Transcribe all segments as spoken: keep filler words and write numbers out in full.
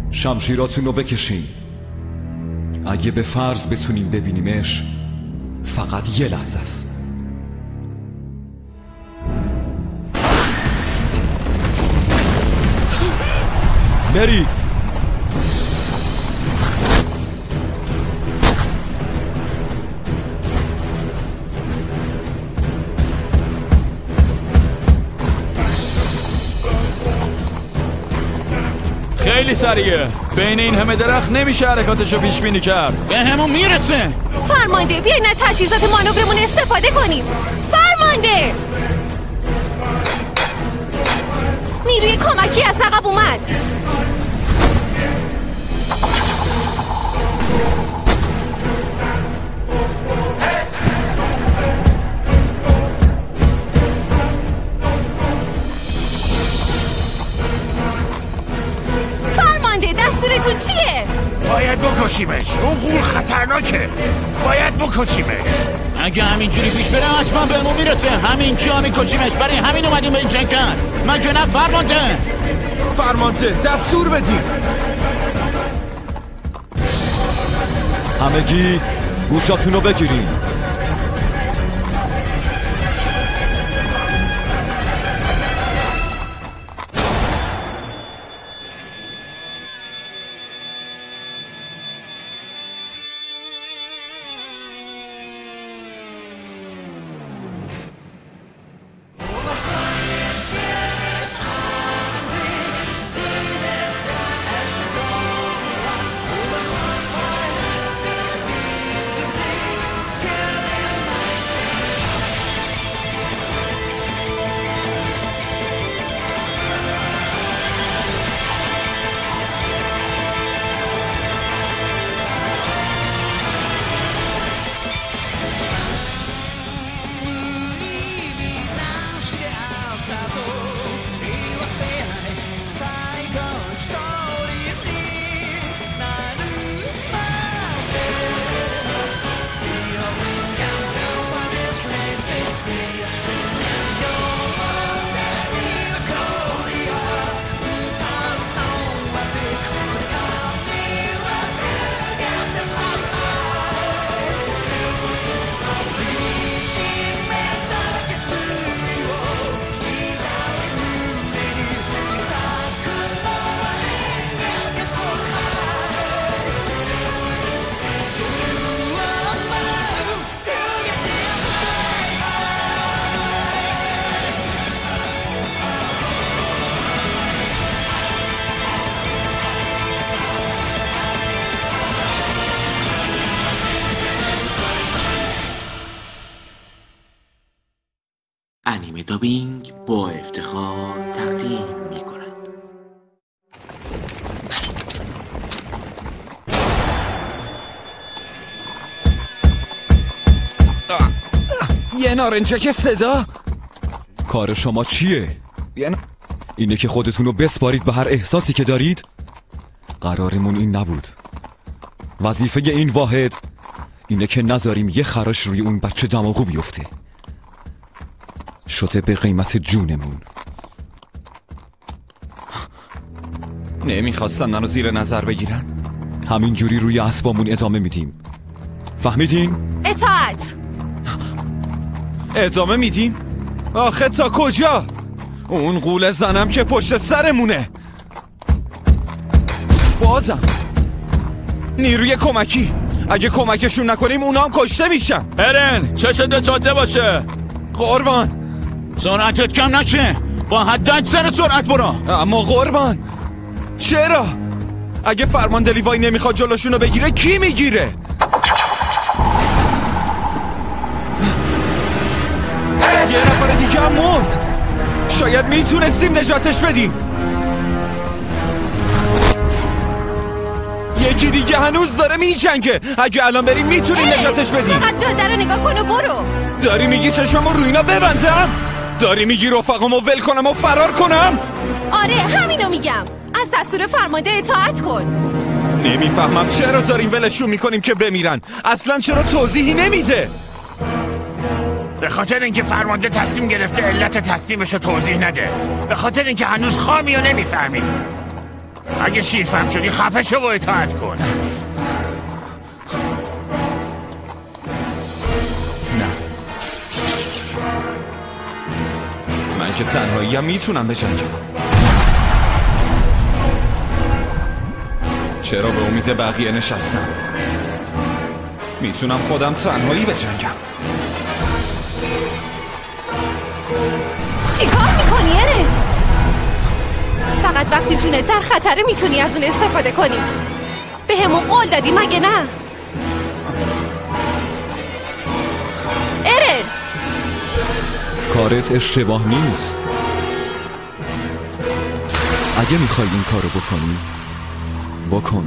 شمشیراتونو بکشین. اگه به فرض بتونیم ببینیمش فقط یه لحظه است. برید. خیلی سریعه. بین این همه درخت نمیشه حرکاتشو پیش بینی کرد. به همون میرسه. فرمانده بیاین از تجهیزات مانورمون استفاده کنیم. فرمانده نیروی کمکی از عقب اومد. دستورتون چیه؟ باید بکشیمش. اون غول خطرناکه. باید بکشیمش. اگه همینجوری پیش بره حتما بهمون میرسه. همین جا میکشیمش. برای همین اومدیم به این جنگ کرد. مگه نه فرمانده؟ فرمانده دستور بدید. همگی گوشاتونو بگیرین. انیمه دابینگ با افتخار تقدیم می کند. یه نارنجک صدا. کار شما چیه؟ یه اینه که خودتونو بسپارید به هر احساسی که دارید؟ قرارمون این نبود. وظیفه این واحد اینه که نذاریم یه خراش روی اون بچه دماغو بیفته. شده به قیمت جونمون. نمیخواستن منو زیر نظر بگیرن. همینجوری روی اسبامون ادامه میدیم. فهمیدین؟ اطاعت. ادامه میدیم؟ آخه تا کجا؟ اون غول زنم که پشت سرمونه. بازم نیروی کمکی. اگه کمکشون نکنیم اونا هم کشته میشن. هرن چشت به جاده باشه. قربان سرعتت کم نشه. با حد اکثر سرعت برو. اما قربان چرا؟ اگه فرمانده لیوای نمیخواد جلوشونو بگیره کی میگیره؟ یه نفر دیگه هم مرد. شاید میتونستیم نجاتش بدیم. یکی دیگه هنوز داره میجنگه. اگه الان بریم میتونیم نجاتش بدیم. فقط جاده رو نگاه کن و برو. داری میگی چشممو روی اینا ببندم؟ داری میگی رفقامو ول کنم و فرار کنم؟ آره همینو میگم. از دستور فرمانده اطاعت کن. نمیفهمم چرا داریم ولشون میکنیم که بمیرن. اصلا چرا توضیحی نمیده؟ به خاطر اینکه فرمانده تصمیم گرفته علت تصمیمشو توضیح نده. به خاطر اینکه هنوز خامی و نمیفهمی. اگه شیرفهم شدی خفه شو و اطاعت کن. نه، من که تنهایی هم میتونم بجنگم. چرا به امید بقیه نشستم؟ میتونم خودم تنهایی بجنگم. چی کار میکنی اره؟ فقط وقتی جونت در خطره میتونی از اون استفاده کنی. به همون قول دادی مگه نه؟ اره کارت اشتباه نیست. اگه میخوای این کارو بکنی بکن.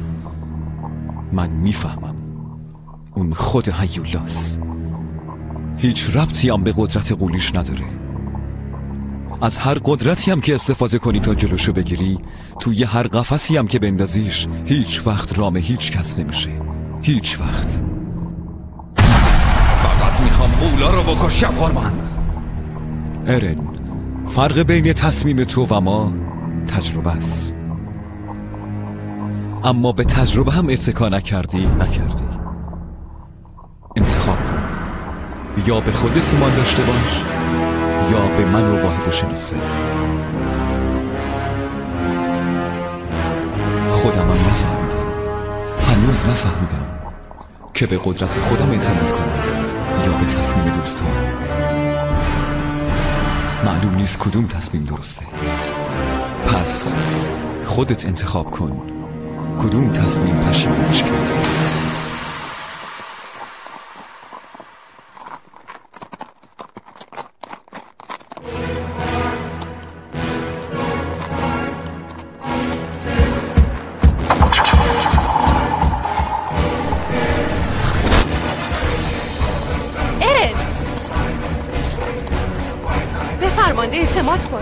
من میفهمم اون خود هیولاس، هیچ ربطی هم به قدرت قولیش نداره. از هر قدرتی هم که استفاده کنی تا جلوشو بگیری، توی هر قفسی هم که بندازیش، هیچ وقت رام هیچ کس نمیشه. هیچ وقت. فقط میخوام قولا رو بکشم قربان. ارن، فرق بین تصمیم تو و ما تجربه است. اما به تجربه هم اتکا نکردی نکردی انتخاب کن. یا به خودت ایمان داشته باش یا به من و واحد شناسه. خودم هم نفهمیدم، هنوز نفهمیدم که به قدرت خودم اعتماد کنم یا به تصمیم دوستان. معلوم نیست کدوم تصمیم درسته. پس خودت انتخاب کن کدوم تصمیم پشیمونش کردی. به فرمانده اعتماد کن.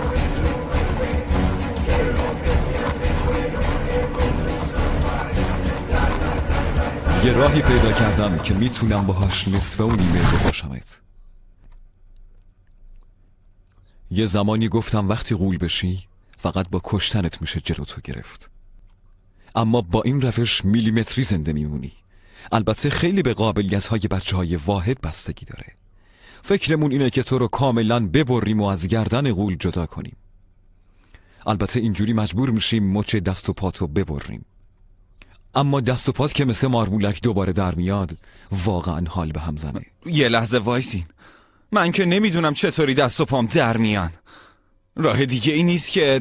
یه راهی پیدا کردم که میتونم باهاش نصف و نیمه بکشمت. یه زمانی گفتم وقتی غول بشی فقط با کشتنت میشه جلوتو گرفت. اما با این روش میلیمتری زنده میمونی. البته خیلی به قابلیت های بچه های واحد بستگی داره. فکرمون اینه که تو رو کاملا ببریم و از گردن غول جدا کنیم. البته اینجوری مجبور میشیم مچ دست و پاتو ببریم. اما دست و پات که مثل مارمولک دوباره در میاد واقعا حال به هم زنه. یه لحظه وایسین، من که نمیدونم چطوری دست و پام در میان. راه دیگه ای نیست که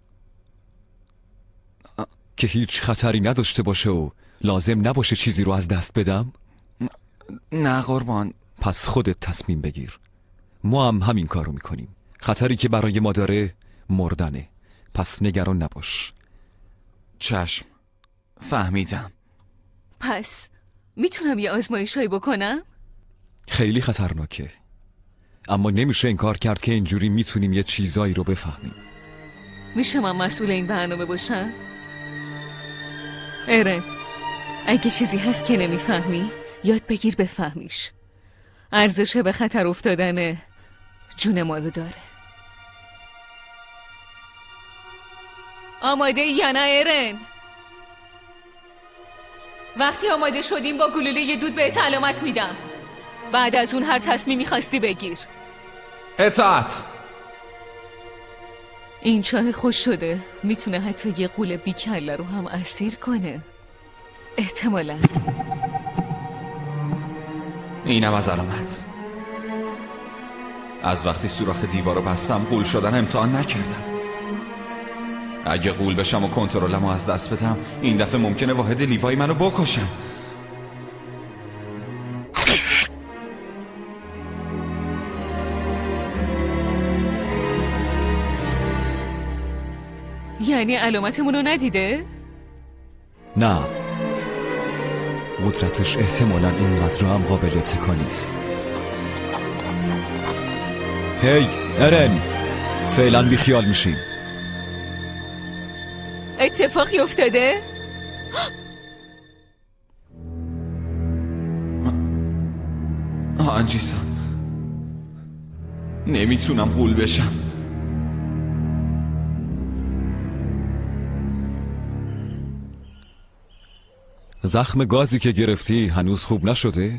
که هیچ خطری نداشته باشه و لازم نباشه چیزی رو از دست بدم؟ نه قربان. پس خودت تصمیم بگیر. ما هم همین کارو میکنیم. خطری که برای ما داره مردنه. پس نگران نباش. چشم، فهمیدم. پس میتونم یه آزمایشایی بکنم؟ خیلی خطرناکه، اما نمیشه انکار کرد که اینجوری میتونیم یه چیزایی رو بفهمیم. میشه من مسئول این برنامه باشم؟ ارن، اگه چیزی هست که نمیفهمی یاد بگیر بفهمیش. ارزش به خطر افتادن جون ما رو داره. آماده یا نه ارن؟ وقتی آماده شدیم با گلوله یه دود به علامت میدم. بعد از اون هر تصمیمی خواستی بگیر. اطاعت. این چاه خوش شده میتونه حتی یه غول بیکله رو هم اسیر کنه. احتمالاً. اینم از علامت. از وقتی سوراخ دیوارو بستم غول شدن امتحان نکردم. اگه غول بشم و کنترلمو از دست بدم این دفعه ممکنه واحد لیوای منو بکشم. یعنی علامتمونو ندیده؟ نه، قدرتش احتمالاً اینقدر هم قابل اتکا نیست. هی ارن، فعلا بی خیال میشیم. اتفاقی افتاده؟ آنجیسان، نمیتونم غول بشم. زخم گازی که گرفتی هنوز خوب نشده؟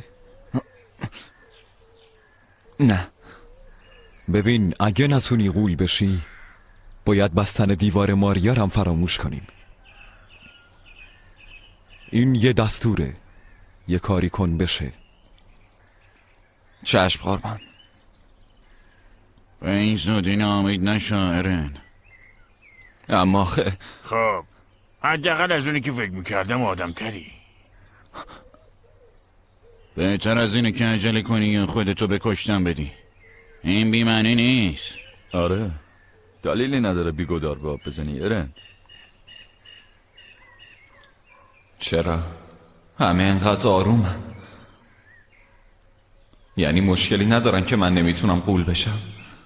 نه. ببین اگه نتونی غول بشی باید بستن دیوار ماریا هم فراموش کنیم. این یه دستوره، یه کاری کن بشه. چشم قربان. به این زودی ناامید نشو ارن. اما خه خب حداقل از اونی که فکر میکردم آدم تری. بهتر از اینه که عجله کنی یا خودتو به کشتن بدی. این بی معنی نیست. آره دلیلی نداره بیگدار به آب بزنی ارن. چرا؟ همه انقدر آرومن. یعنی مشکلی ندارن که من نمیتونم غول بشم.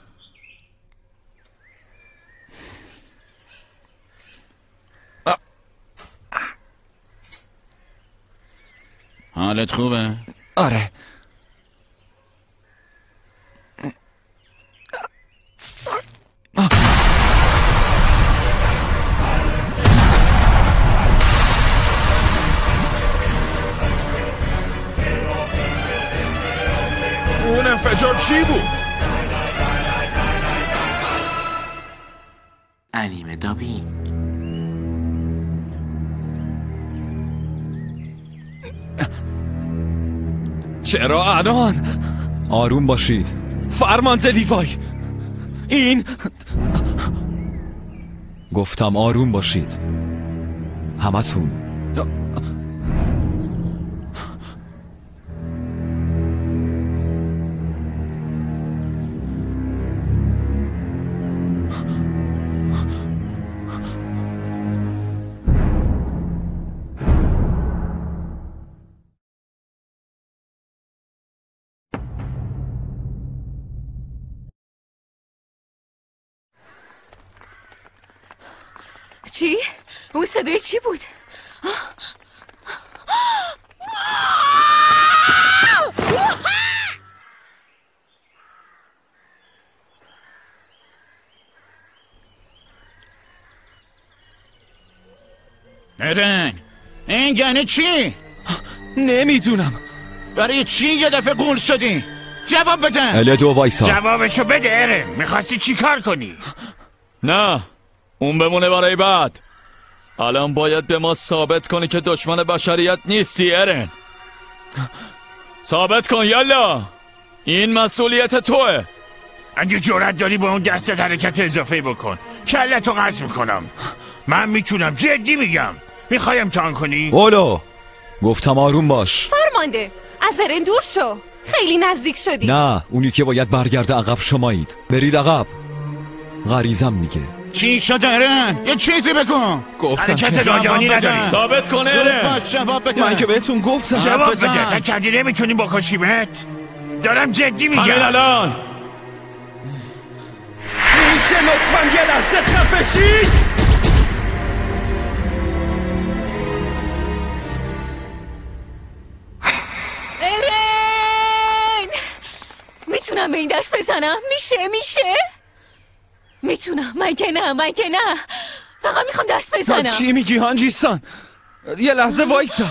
حالت خوبه؟ آره. اون انفجار چی بود؟ انیمه دابینگ. چرا الان؟ آروم باشید. فرمانده لیوای این گفتم آروم باشید همتون. چی؟ اون صدای چی بود؟ ارن این یعنی چی؟ نمیدونم. برای چی یه دفعه غول شدی؟ جواب بده. الدو وایسا. جوابشو بده ارن. میخواستی چی کار کنی؟ نه اون بمونه برای بعد. الان باید به ما ثابت کنی که دشمن بشریت نیستی ارن. ثابت کن یالا. این مسئولیت توه. اگه جرأت داری با اون دستت حرکت اضافه بکن کلتو قطع میکنم. من میتونم، جدی میگم. میخوای امتحان کنی؟ اولو گفتم آروم باش. فرمانده از ارن دور شو، خیلی نزدیک شدی. نه اونی که باید برگرده عقب شمایید. برید عقب. غریزم میگه. چی شد ارن؟ یه چیزی بگو. گفتم حرکت که ناگهانی جواب بده. نداری. ثابت کن زود ارن. باش جواب بده. من که بهتون گفتم. جواب حرف بزن. بده. فکر کردی نمیتونی بکشیمت؟ دارم جدی میگم. همین الان. میشه لطفاً یه لحظه خفه شید؟ ارن میتونم به این دست بزنم؟ میشه میشه؟ میتونم. مگه نه مگه نه. فقط میخوام دست بزنم. چی میگی هانجیسان؟ یه لحظه وایسا.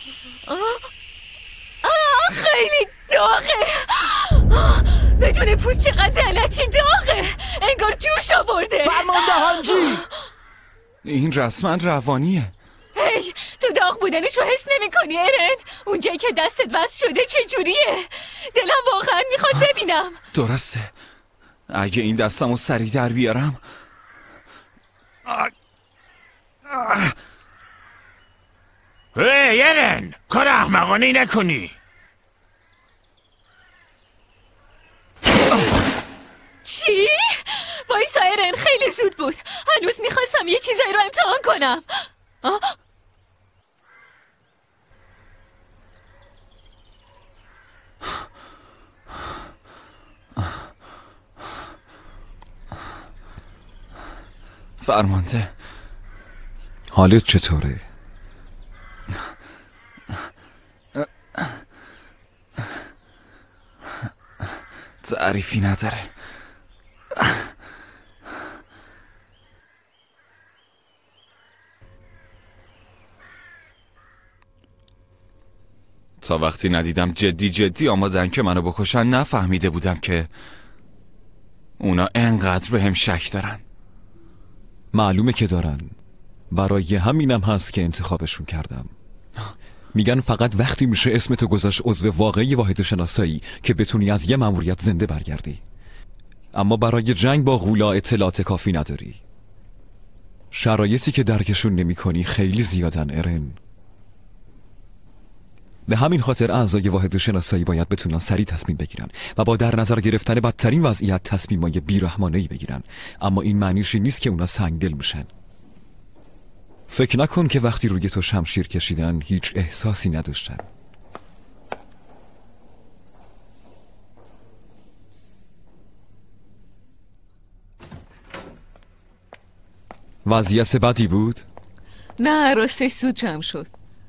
آه خیلی داغه. آه، بدون پوست چقدر لعنتی داغه. انگار جوش آورده. فرمانده هانجی. این رسما روانیه. هی تو داغ بودنشو حس نمی کنی ارن؟ اونجایی که دستت وصل شده چجوریه؟ دلم واقعا میخواد ببینم. درسته. اگه این دستمو سریع در بیارم. هی ارن، کار احمقانه نکنی. چی؟ وایسا ارن، خیلی زود بود. هنوز میخواستم یه چیزایی رو امتحان کنم. آه؟ فرمانده حالت چطوره؟ تعریفی نداره. تا وقتی ندیدم جدی جدی آمادن که منو بکشن نفهمیده بودم که اونا انقدر به هم شک دارن. معلومه که دارن، برای همینم هست که انتخابشون کردم. میگن فقط وقتی میشه اسمتو گذاشت عضو واقعی واحد شناسایی که بتونی از یه مأموریت زنده برگردی. اما برای جنگ با غولا اطلاعات کافی نداری. شرایطی که درکشون نمی کنی خیلی زیادن ارن. به همین خاطر اعضای واحد شناسایی باید بتونن سریع تصمیم بگیرن و با در نظر گرفتن بدترین وضعیت تصمیمای بیرحمانه‌ای بگیرن. اما این معنیش نیست که اونا سنگدل میشن. فکر نکن که وقتی روی تو شمشیر کشیدن هیچ احساسی نداشتن. وضعیت بدی بود؟ نه، راستش زود جمع شد.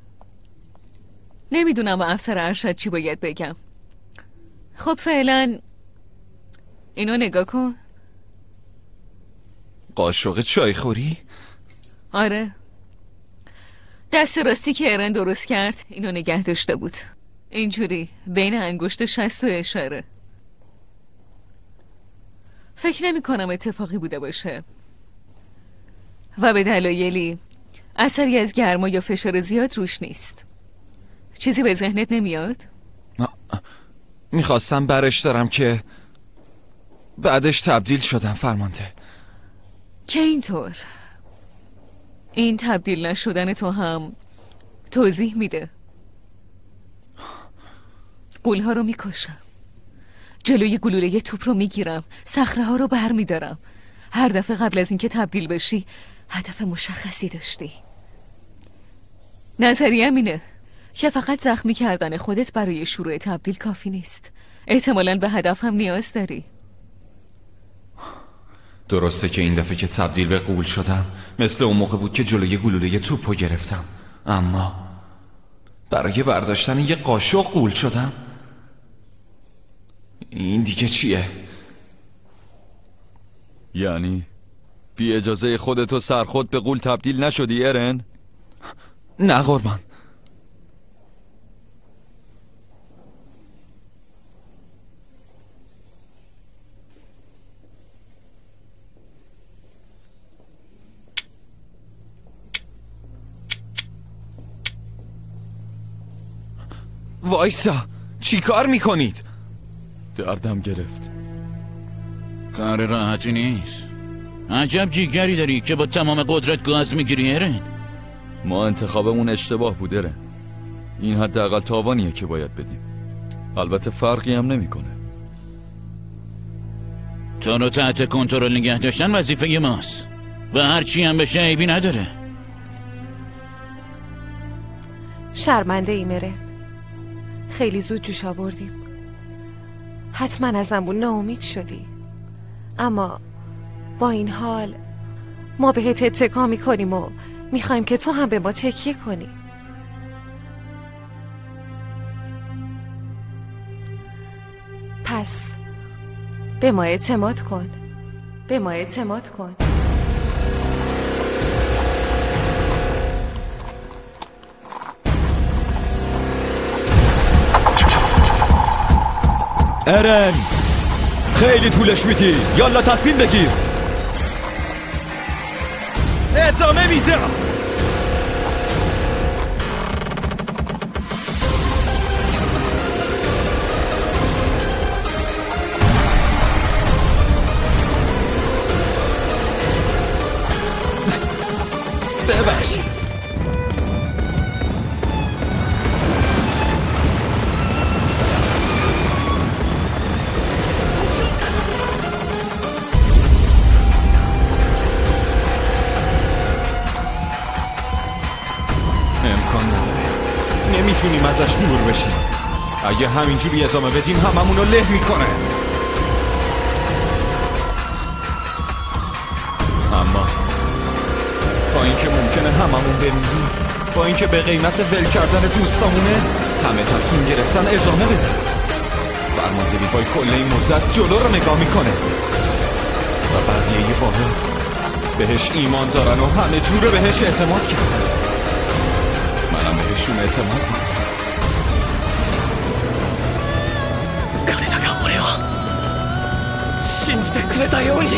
نمیدونم با افسر ارشد چی باید بگم. خب فعلا اینو نگاه کن. قاشق چای خوری؟ آره، دست راستی که ارن درست کرد اینو نگه داشته بود، اینجوری بین انگشت شست و اشاره. فکر نمی کنم اتفاقی بوده باشه و به دلایلی اثری از گرما یا فشار زیاد روش نیست. چیزی به ذهنت نمیاد؟ میخواستم برش دارم که بعدش تبدیل شدم فرمانده. که اینطور این تبدیل نشدن تو هم توضیح میده. غول‌ها رو میکشم، جلوی گلوله توپ رو میگیرم، صخره ها رو بر میدارم. هر دفعه قبل از اینکه تبدیل بشی هدف مشخصی داشتی. نظریم اینه که فقط زخمی کردن خودت برای شروع تبدیل کافی نیست. احتمالاً به هدف هم نیاز داری. درسته که این دفعه که تبدیل به غول شدم مثل اون موقع بود که جلوی گلوله توپو گرفتم، اما برای برداشتن یه قاشق غول شدم. این دیگه چیه؟ یعنی بی اجازه خودتو سرخود به غول تبدیل نشدی ارن؟ نه قربان. وایسا، چی کار میکنید؟ دردم گرفت. کار راحتی نیست. عجب جیگری داری که با تمام قدرت گاز میگیری ارن. ما انتخابمون اشتباه بود ارن. این حداقل تاوانیه که باید بدیم. البته فرقی هم نمیکنه. تو رو تحت کنترل نگه داشتن وظیفه ماست و هر چی هم بشه عیبی نداره. شرمنده ای مره، خیلی زود جوش آوردیم. حتما ازمون ناامید شدی، اما با این حال ما بهت اتکا میکنیم و میخوایم که تو هم به ما تکیه کنی. پس به ما اعتماد کن، به ما اعتماد کن. ارن خیلی طولش میدی، یالا تصمیم بگیر. ادامه میدم. ببخشید. امکان نداره، نمیتونیم ازش دور بشیم. اگه همینجوری ادامه بدیم هممونو له میکنه. اما با اینکه ممکنه هممون بمیریم، با اینکه به قیمت ول کردن دوستامونه همه تصمیم گرفتن ادامه بدن. فرمانده لیوای کل این مدت جلو رو نگاه میکنه و بقیه واحد بهش ایمان دارن و همه جوره بهش اعتماد کردن. منم بهشون اعتماد میکنم. secreta Eoli.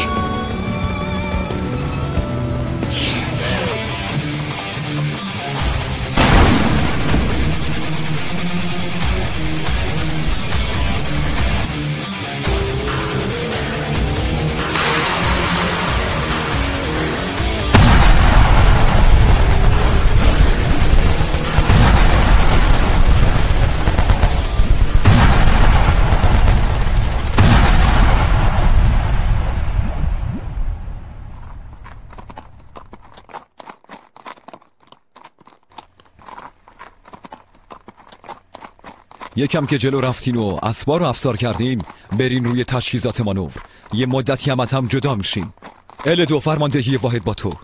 یکم که جلو رفتین و اسبا رو افسار کردین، برین روی تجهیزات مانور. یه مدتی هم از هم جدا میشین. ال دو فرماندهی واحد با تو.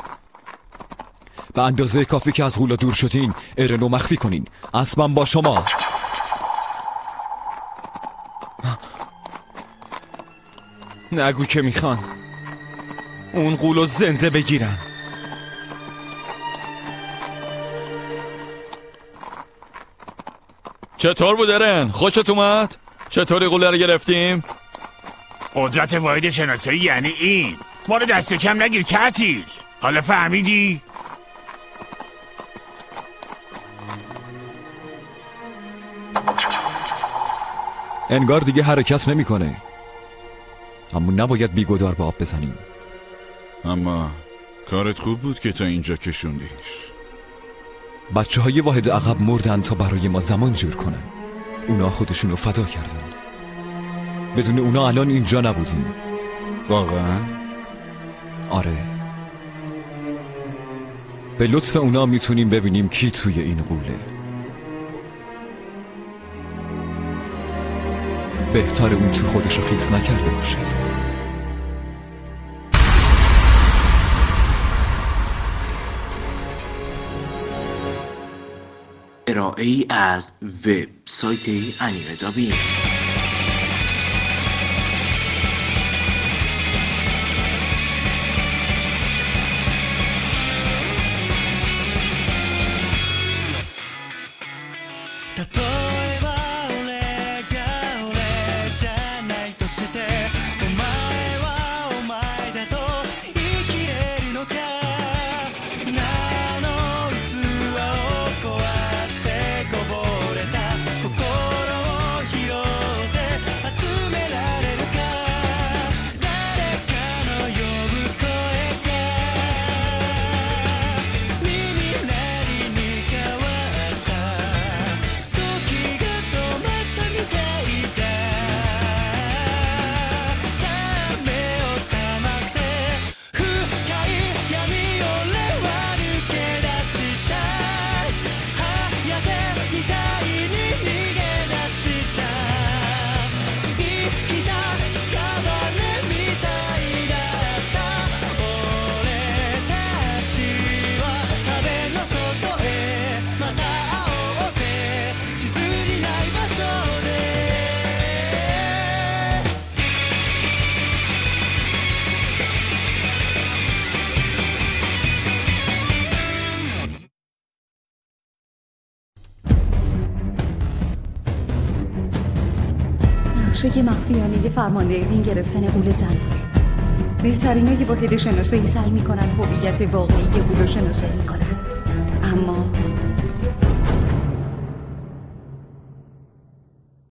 به اندازه کافی که از غولا دور شدین ارنو مخفی کنین. اسبم با شما. نگو که میخوان اون غولو زنده بگیرن. چطور بود ارن؟ خوشت اومد؟ چطوری غوله رو گرفتیم؟ قدرت واحد شناسایی یعنی این. ما رو دست کم نگیر تعطیل. حالا فهمیدی؟ انگار دیگه حرکت نمیکنه. اما نباید بیگدار به آب بزنیم. اما کارت خوب بود که تا اینجا کشوندیش. بچه های واحد عقب مردن تا برای ما زمان جور کنن. اونا خودشونو فدا کردن. بدون اونا الان اینجا نبودیم. واقعا؟ آره. به لطف اونا میتونیم ببینیم کی توی این غوله. بهتر اون تو خودشو خیس نکرده باشه. ارائه ای از وبسایت انیمه دابینگ. نقشه مخفیانه فرماندهی گرفتن غول زن. بهترینای واحد شناسایی سعی میکنن هویت واقعی غول شناسایی کنن، اما